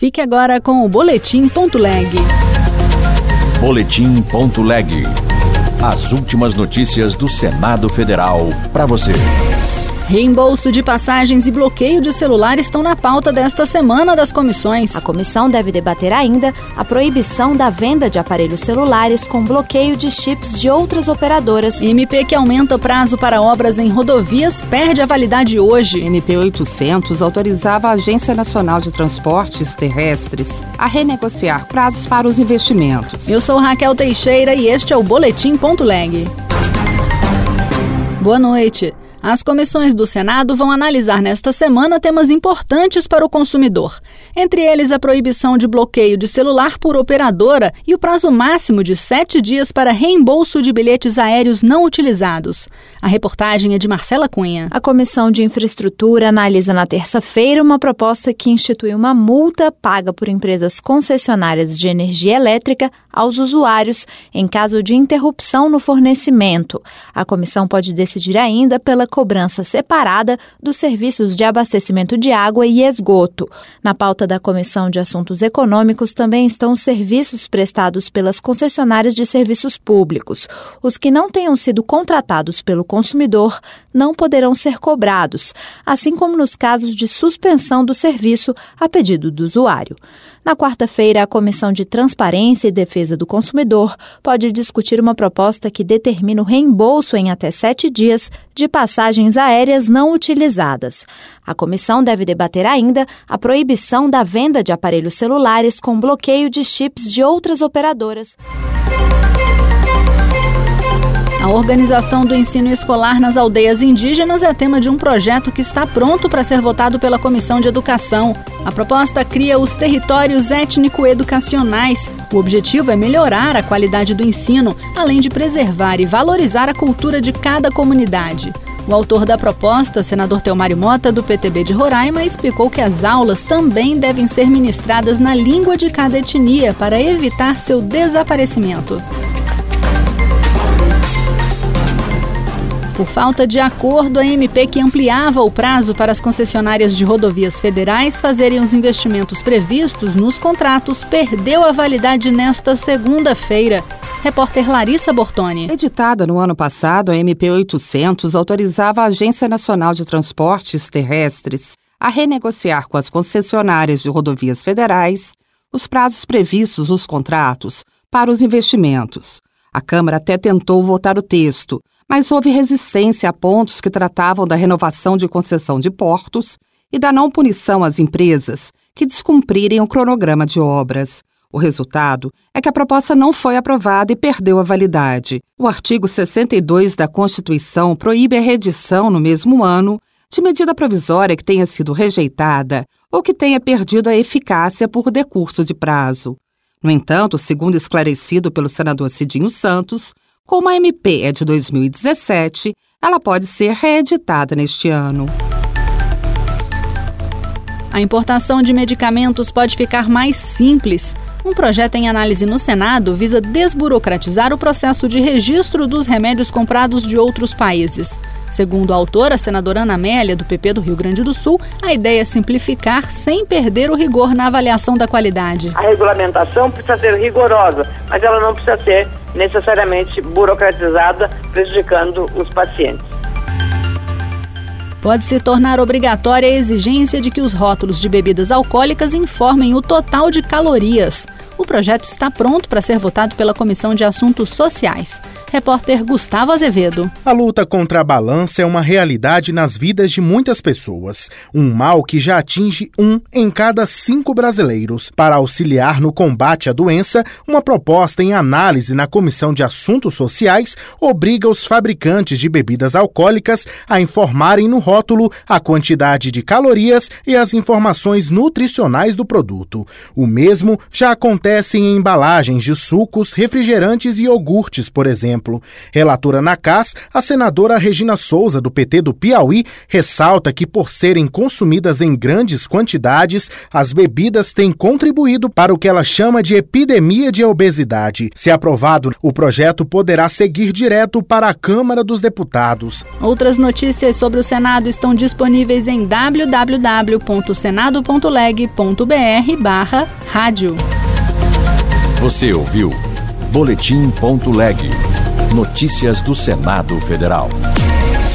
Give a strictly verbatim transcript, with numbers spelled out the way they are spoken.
Fique agora com o Boletim Ponto Leg. Boletim Ponto Leg. As últimas notícias do Senado Federal para você. Reembolso de passagens e bloqueio de celular estão na pauta desta semana das comissões. A comissão deve debater ainda a proibição da venda de aparelhos celulares com bloqueio de chips de outras operadoras. M P que aumenta o prazo para obras em rodovias perde a validade hoje. M P oitocentos autorizava a Agência Nacional de Transportes Terrestres a renegociar prazos para os investimentos. Eu sou Raquel Teixeira e este é o Boletim Ponto Leg. Boa noite. As comissões do Senado vão analisar nesta semana temas importantes para o consumidor. Entre eles, a proibição de bloqueio de celular por operadora e o prazo máximo de sete dias para reembolso de bilhetes aéreos não utilizados. A reportagem é de Marcela Cunha. A Comissão de Infraestrutura analisa na terça-feira uma proposta que institui uma multa paga por empresas concessionárias de energia elétrica aos usuários em caso de interrupção no fornecimento. A comissão pode decidir ainda pela cobrança separada dos serviços de abastecimento de água e esgoto. Na pauta da Comissão de Assuntos Econômicos também estão os serviços prestados pelas concessionárias de serviços públicos. Os que não tenham sido contratados pelo consumidor não poderão ser cobrados, assim como nos casos de suspensão do serviço a pedido do usuário. Na quarta-feira, a Comissão de Transparência e Defesa do Consumidor pode discutir uma proposta que determina o reembolso em até sete dias de passagens aéreas não utilizadas. A comissão deve debater ainda a proibição da venda de aparelhos celulares com bloqueio de chips de outras operadoras. A organização do ensino escolar nas aldeias indígenas é tema de um projeto que está pronto para ser votado pela Comissão de Educação. A proposta cria os territórios étnico-educacionais. O objetivo é melhorar a qualidade do ensino, além de preservar e valorizar a cultura de cada comunidade. O autor da proposta, senador Teomário Mota, do P T B de Roraima, explicou que as aulas também devem ser ministradas na língua de cada etnia para evitar seu desaparecimento. Por falta de acordo, a M P que ampliava o prazo para as concessionárias de rodovias federais fazerem os investimentos previstos nos contratos perdeu a validade nesta segunda-feira. Repórter Larissa Bortoni. Editada no ano passado, a M P oitocentos autorizava a Agência Nacional de Transportes Terrestres a renegociar com as concessionárias de rodovias federais os prazos previstos nos contratos para os investimentos. A Câmara até tentou votar o texto, mas houve resistência a pontos que tratavam da renovação de concessão de portos e da não punição às empresas que descumprirem o cronograma de obras. O resultado é que a proposta não foi aprovada e perdeu a validade. O artigo sessenta e dois da Constituição proíbe a reedição no mesmo ano de medida provisória que tenha sido rejeitada ou que tenha perdido a eficácia por decurso de prazo. No entanto, segundo esclarecido pelo senador Cidinho Santos, como a M P é de dois mil e dezessete, ela pode ser reeditada neste ano. A importação de medicamentos pode ficar mais simples. Um projeto em análise no Senado visa desburocratizar o processo de registro dos remédios comprados de outros países. Segundo a autora, a senadora Ana Amélia, do P P do Rio Grande do Sul, a ideia é simplificar sem perder o rigor na avaliação da qualidade. A regulamentação precisa ser rigorosa, mas ela não precisa ser necessariamente burocratizada, prejudicando os pacientes. Pode se tornar obrigatória a exigência de que os rótulos de bebidas alcoólicas informem o total de calorias. O projeto está pronto para ser votado pela Comissão de Assuntos Sociais. Repórter Gustavo Azevedo. A luta contra a balança é uma realidade nas vidas de muitas pessoas. Um mal que já atinge um em cada cinco brasileiros. Para auxiliar no combate à doença, uma proposta em análise na Comissão de Assuntos Sociais obriga os fabricantes de bebidas alcoólicas a informarem no rótulo a quantidade de calorias e as informações nutricionais do produto. O mesmo já acontece acontecem em embalagens de sucos, refrigerantes e iogurtes, por exemplo. Relatora na C A S, a senadora Regina Souza, do P T do Piauí, ressalta que, por serem consumidas em grandes quantidades, as bebidas têm contribuído para o que ela chama de epidemia de obesidade. Se aprovado, o projeto poderá seguir direto para a Câmara dos Deputados. Outras notícias sobre o Senado estão disponíveis em w w w ponto senado ponto leg ponto b r barra rádio. Você ouviu Boletim ponto leg. Notícias do Senado Federal.